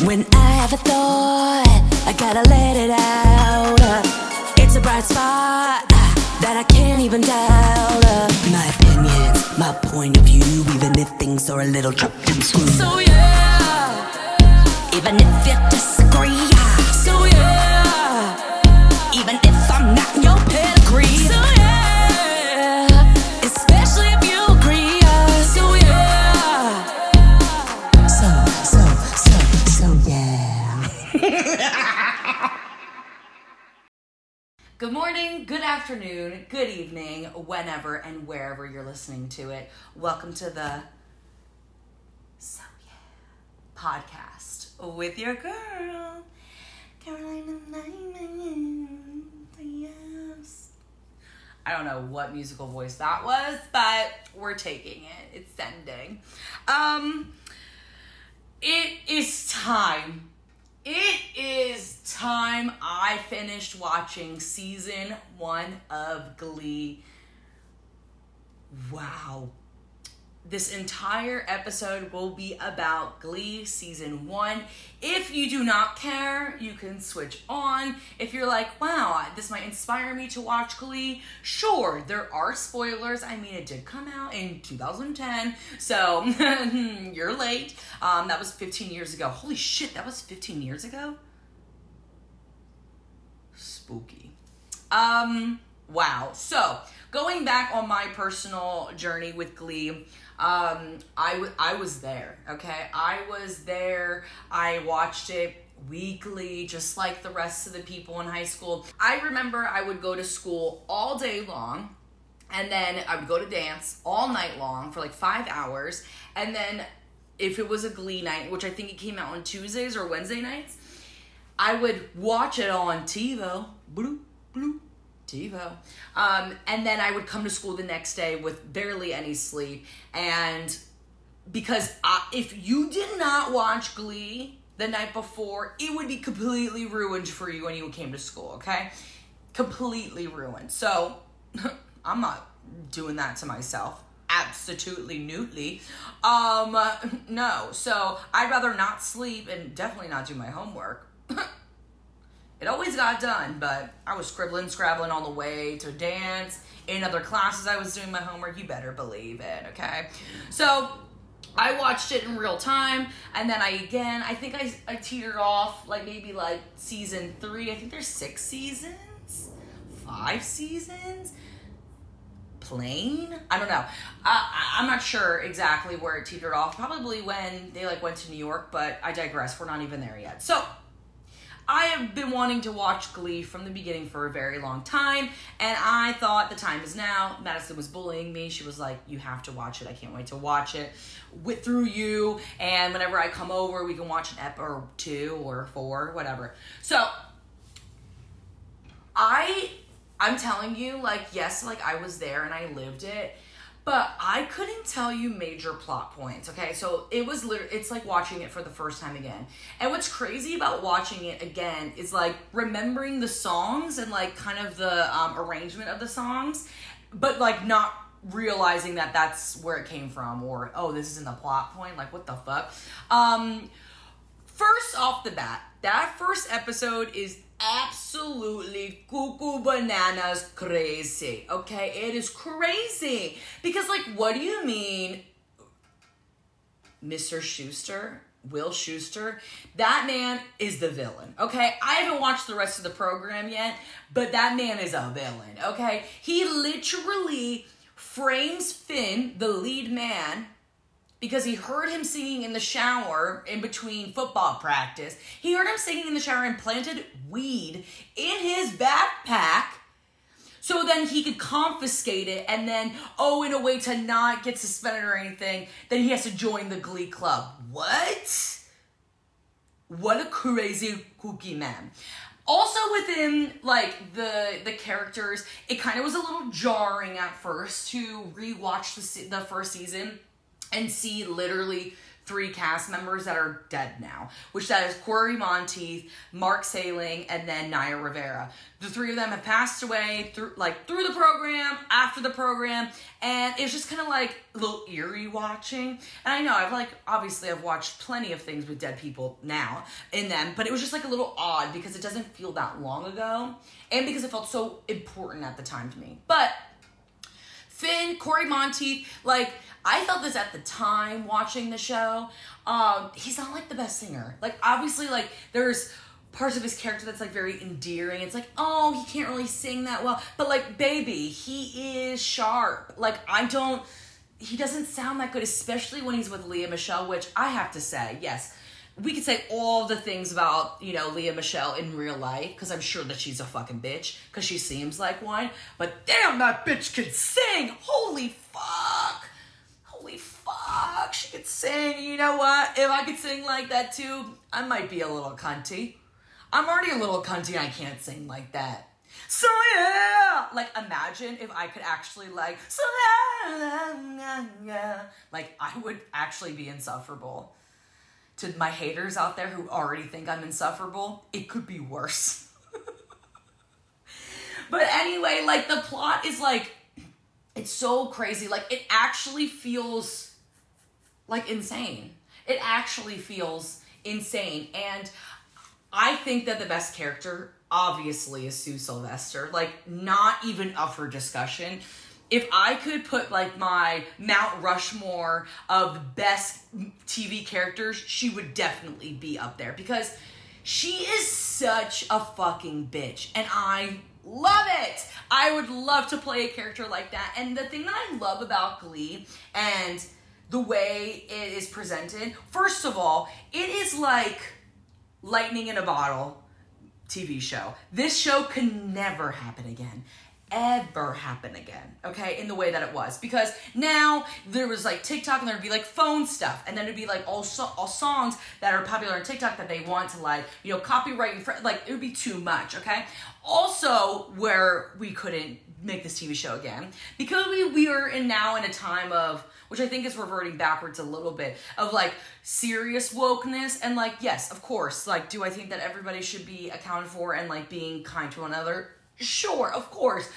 When I have a thought, I gotta let it out. It's a bright spot that I can't even doubt. My opinions, my point of view, even if things are a little chopped and screwed. So yeah, even if you disagree. So yeah, even if I'm not in your pedigree. So yeah, especially if you agree. So yeah, so yeah. Good morning, good afternoon, good evening, whenever and wherever you're listening to it. Welcome to the So Yeah podcast with your girl, Carolina. Yes. I don't know what musical voice that was, but we're taking it. It's sending. It is time. It is time. I finished watching season 1 of Glee. Wow. This entire episode will be about Glee season 1. If you do not care, you can switch on. If you're like, wow, this might inspire me to watch Glee, sure, there are spoilers. I mean, it did come out in 2010, so you're late. That was 15 years ago. Holy shit, that was 15 years ago? Spooky. Wow. So, going back on my personal journey with Glee, I was there, okay? I was there. I watched it weekly, just like the rest of the people in high school. I remember I would go to school all day long, and then I would go to dance all night long for like 5 hours, and then if it was a Glee night, which I think it came out on Tuesdays or Wednesday nights, I would watch it on TiVo. Bloop, bloop. TiVo. And then I would come to school the next day with barely any sleep. And because if you did not watch Glee the night before, it would be completely ruined for you when you came to school, okay? Completely ruined. So I'm not doing that to myself. Absolutely newtly. No. So I'd rather not sleep and definitely not do my homework. It always got done, but I was scrabbling on the way to dance. In other classes, I was doing my homework. You better believe it, okay? So I watched it in real time, and then I think I teetered off maybe season 3. I think there's 6 seasons, 5 seasons. Plain? I don't know. I'm not sure exactly where it teetered off. Probably when they went to New York, but I digress. We're not even there yet. So I have been wanting to watch Glee from the beginning for a very long time, and I thought the time is now. Madison was bullying me. She was like, you have to watch it. I can't wait to watch it through you, and whenever I come over, we can watch an ep or 2 or 4, whatever. So I'm telling you, yes, I was there and I lived it, but I couldn't tell you major plot points, okay? So it's like watching it for the first time again. And what's crazy about watching it again is remembering the songs and kind of the arrangement of the songs, but not realizing that that's where it came from, or, oh, this isn't the plot point, what the fuck? First off the bat, that first episode is absolutely cuckoo bananas crazy, okay? It is crazy. Because, what do you mean, Mr. Schuester, Will Schuester? That man is the villain, okay? I haven't watched the rest of the program yet, but that man is a villain, okay? He literally frames Finn, the lead man, because he heard him singing in the shower in between football practice. He heard him singing in the shower and planted weed in his backpack so then he could confiscate it, and then, in a way to not get suspended or anything, then he has to join the Glee Club. What? What a crazy kooky man. Also within, the characters, it kind of was a little jarring at first to rewatch the first season and see literally three cast members that are dead now, which that is Corey Monteith, Mark Saling, and then Naya Rivera. The three of them have passed away through the program, after the program, and it's just kind of like a little eerie watching. And I know I've watched plenty of things with dead people now in them, but it was just like a little odd because it doesn't feel that long ago, and because it felt so important at the time to me. But Finn, Corey Monteith, like, I felt this at the time watching the show. He's not, like, the best singer. Like, obviously, like, there's parts of his character that's, like, very endearing. It's like, oh, he can't really sing that well. But, like, baby, he is sharp. Like, he doesn't sound that good, especially when he's with Lea Michele, which I have to say, yes, we could say all the things about, Lea Michele in real life, because I'm sure that she's a fucking bitch, because she seems like one. But damn, that bitch can sing! Holy fuck! Holy fuck! She could sing. You know what? If I could sing like that too, I might be a little cunty. I'm already a little cunty and I can't sing like that. So yeah! Like, imagine if I could actually, like, so yeah. Like, I would actually be insufferable. To my haters out there who already think I'm insufferable, it could be worse. But anyway, like, the plot is, like, it's so crazy. Like, it actually feels, like, insane. It actually feels insane. And I think that the best character, obviously, is Sue Sylvester. Like, not even up for discussion. If I could put, like, my Mount Rushmore of best TV characters, she would definitely be up there. Because she is such a fucking bitch. And I love it. I would love to play a character like that. And the thing that I love about Glee and the way it is presented, first of all, it is like lightning in a bottle TV show. This show can never happen again. Ever happen again, okay, in the way that it was. Because now there was like TikTok and there'd be like phone stuff, and then it'd be like all songs that are popular on TikTok that they want to, like, copyright, like, it would be too much, okay? Also, where we couldn't make this TV show again, because we are now in a time of, which I think is reverting backwards a little bit, of like serious wokeness, and like, yes, of course, like, do I think that everybody should be accounted for and like being kind to one another? Sure, of course.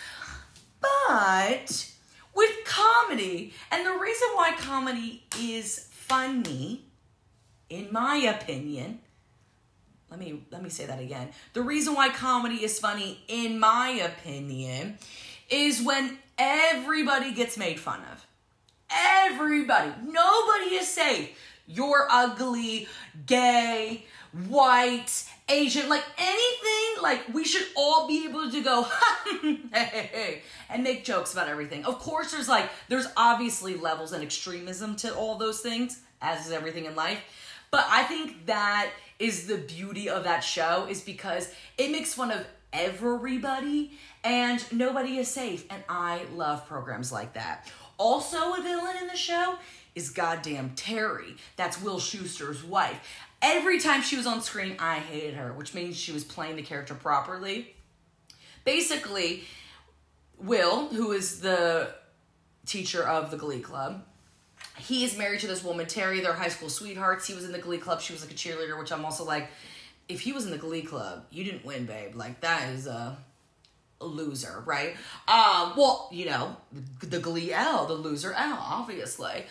But with comedy, and the reason why comedy is funny, in my opinion, let me say that again. The reason why comedy is funny, in my opinion, is when everybody gets made fun of. Everybody. Nobody is safe. You're ugly, gay, white, Asian, like anything, like we should all be able to go, hey, and make jokes about everything. Of course, there's obviously levels and extremism to all those things, as is everything in life. But I think that is the beauty of that show, is because it makes fun of everybody and nobody is safe. And I love programs like that. Also, a villain in the show is goddamn Terry. That's Will Schuster's wife. Every time she was on screen, I hated her, which means she was playing the character properly. Basically, Will, who is the teacher of the Glee Club, he is married to this woman, Terry. They're high school sweethearts. He was in the Glee Club. She was like a cheerleader, which I'm also like, if he was in the Glee Club, you didn't win, babe. Like, that is a loser, right? Well, the Glee L, the loser L, obviously.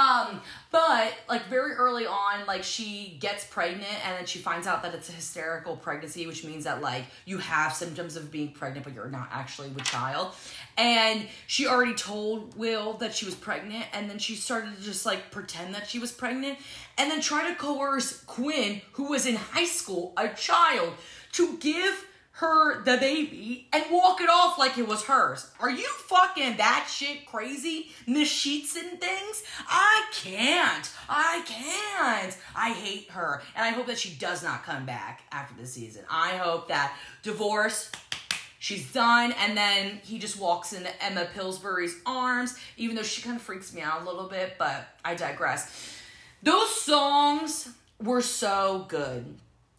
But like very early on, like she gets pregnant and then she finds out that it's a hysterical pregnancy, which means that like you have symptoms of being pregnant, but you're not actually with child. And she already told Will that she was pregnant, and then she started to just like pretend that she was pregnant and then try to coerce Quinn, who was in high school, a child, to give her the baby and walk it off like it was hers. Are you fucking that shit crazy? Miss Sheets and things? I can't. I hate her. And I hope that she does not come back after the season. I hope that divorce, she's done, and then he just walks into Emma Pillsbury's arms, even though she kind of freaks me out a little bit, but I digress. Those songs were so good.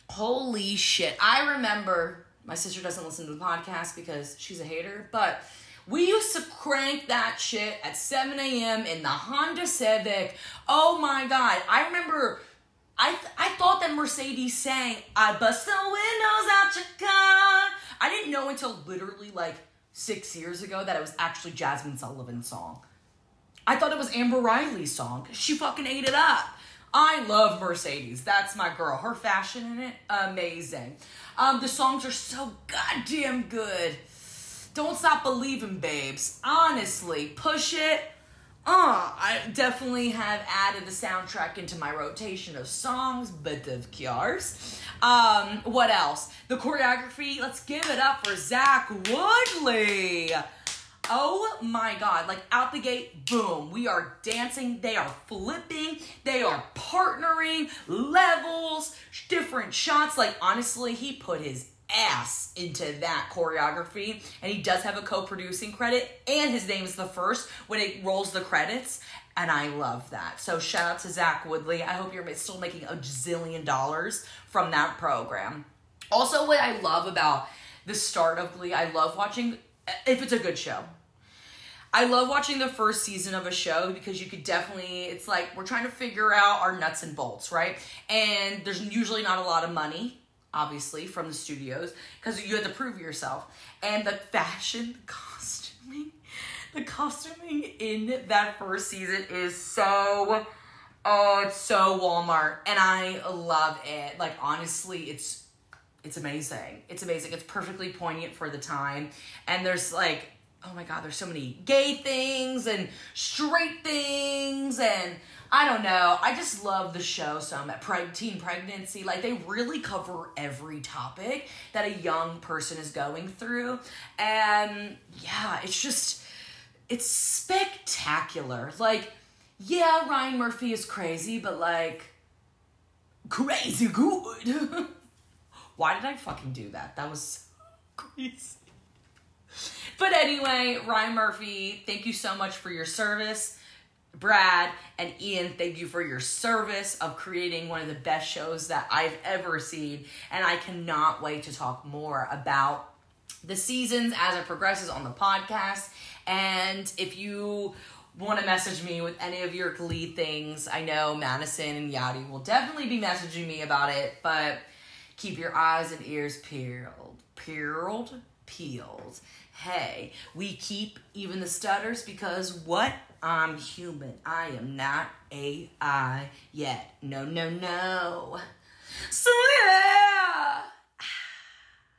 Holy shit. I remember, my sister doesn't listen to the podcast because she's a hater, but We used to crank that shit at 7 a.m. in the Honda Civic. Oh my God. I remember, I thought that Mercedes sang, I bust the windows out your car. I didn't know until literally like 6 years ago that it was actually Jasmine Sullivan's song. I thought it was Amber Riley's song. She fucking ate it up. I love Mercedes. That's my girl. Her fashion in it, amazing. The songs are so goddamn good. Don't Stop Believing, babes. Honestly, Push It. I definitely have added the soundtrack into my rotation of songs, but of course. What else? The choreography. Let's give it up for Zach Woodley. Oh my God, like out the gate, boom, we are dancing, they are flipping, they are partnering, levels, different shots. Like honestly, he put his ass into that choreography, and he does have a co-producing credit, and his name is the first when it rolls the credits, and I love that. So shout out to Zach Woodley. I hope you're still making $1 zillion from that program. Also, what I love about the start of Glee, I love watching, if it's a good show, I love watching the first season of a show because you could definitely, it's like we're trying to figure out our nuts and bolts, right? And there's usually not a lot of money, obviously, from the studios because you have to prove yourself. And the fashion, the costuming in that first season is so, it's so Walmart. And I love it. Like, honestly, it's amazing. It's amazing. It's perfectly poignant for the time. And there's like, oh my God, there's so many gay things and straight things, and I don't know. I just love the show so much. Teen pregnancy, like they really cover every topic that a young person is going through. And yeah, it's spectacular. Like, yeah, Ryan Murphy is crazy, but like, crazy good. Why did I fucking do that? That was crazy. But anyway, Ryan Murphy, thank you so much for your service. Brad and Ian, thank you for your service of creating one of the best shows that I've ever seen. And I cannot wait to talk more about the seasons as it progresses on the podcast. And if you want to message me with any of your Glee things, I know Madison and Yadi will definitely be messaging me about it. But keep your eyes and ears peeled. Hey, we keep even the stutters because what? I'm human. I am not AI yet. No. So yeah.